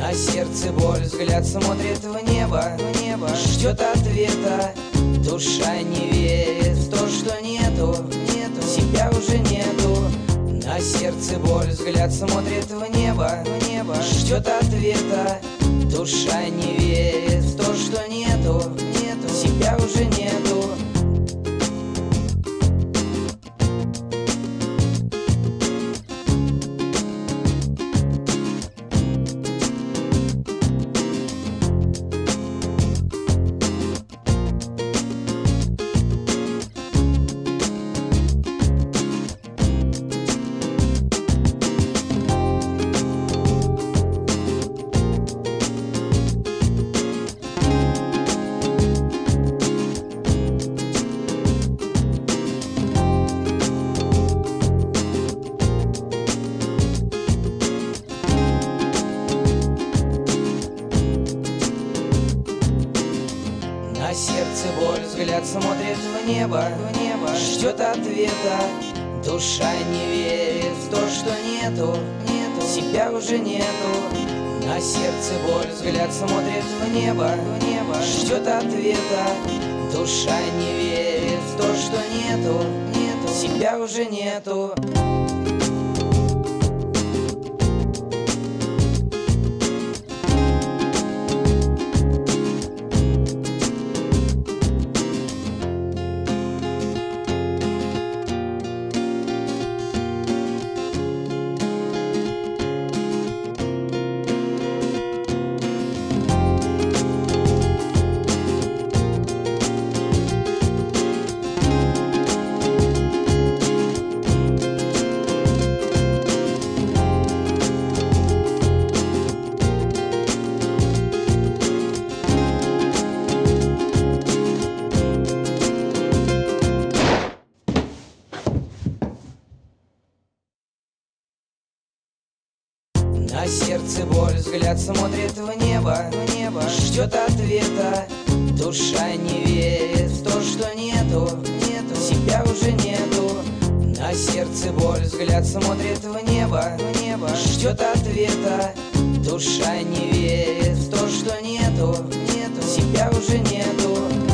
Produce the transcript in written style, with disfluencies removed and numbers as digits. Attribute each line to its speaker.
Speaker 1: На сердце боль, взгляд смотрит в небо, ждет ответа. Душа не верит в то, что нету, себя уже нету. На сердце боль, взгляд смотрит в небо, ждет ответа. Душа не верит в то, что нету, себя уже нету. На сердце боль, взгляд смотрит в небо, ждет ответа. Душа не верит в то, что нету, себя уже нету. На сердце боль, взгляд смотрит в небо, ждет ответа. Душа не верит в то, что нету, себя уже нету. На сердце боль, взгляд смотрит в небо, ждет ответа. Душа не верит в то, что нету, себя уже нету. На сердце боль, взгляд смотрит в небо, ждет ответа. Душа не верит в то, что нету, себя уже нету.